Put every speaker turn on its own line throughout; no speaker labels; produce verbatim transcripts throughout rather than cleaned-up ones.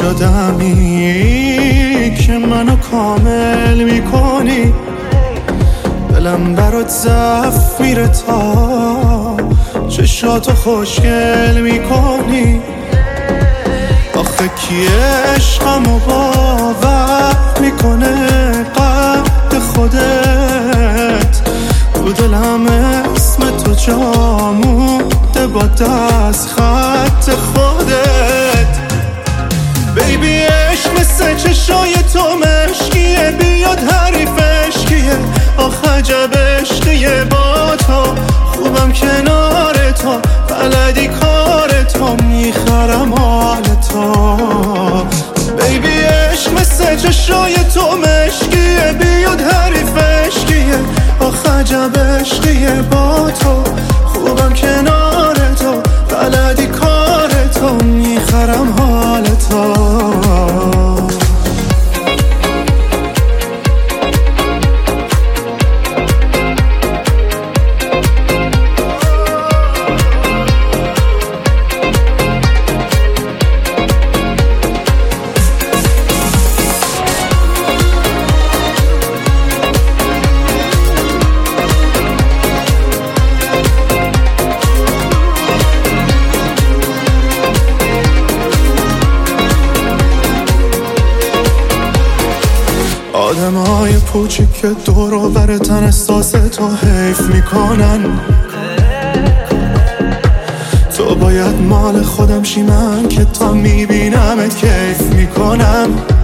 آدمی که منو کامل میکنی، دلم برات ضعف میره تا چشاتو خوشگل میکنی. آخه کی عشقمو باور میکنه قد خودت؟ تو دلم اسم تو جا مونده با دست خط خودت. بیبی عشق مثل چشای تو مشکیه، بیاد حریفش کیه؟ آخ عجب عشقیه با تو، خوبم کنار تو، بلدی کار تو، میخرم حال تو. بیبی عشق مثل چشای تو مشکیه، بیاد حریفش کیه؟ آخ عجب عشقیه با تو، خوبم کنار تو، بلدی کار تو، میخرم حال تو. آدمای پوچی که دور و برتن احساس تو حیف میکنن. تو باید مال خودم شی، من که تا میبینمت کیف میکنم.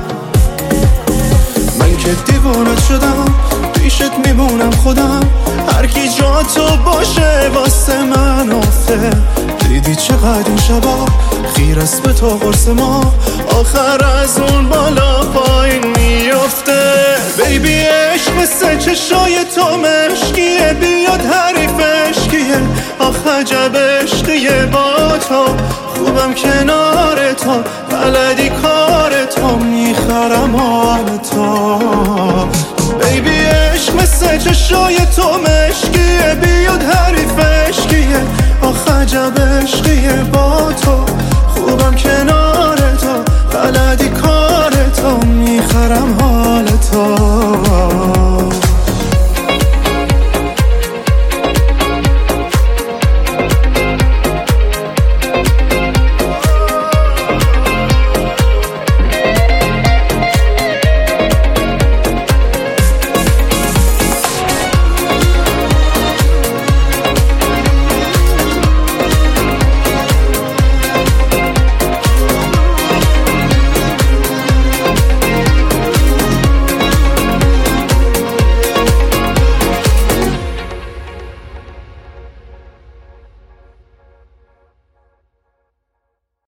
من که دیوونت شدم پیشت میمونم خودم، هر کی جا تو باشه واسه من افته. دیدی چقدر این شبا خیر است به تو قرص ما، آخر از اون بالا پایین میفته. بیبی عشق مثل چشای تو مشکیه، بیاد حریفش کیه؟ آخ عجب عشقیه با تو، خوبم کنار تو، بلدی کار تو، میخرم حال تو. بیبی عشق مثل چشای تو مشکیه، بیاد حریفش کیه؟ آخ عجب عشقیه با تو،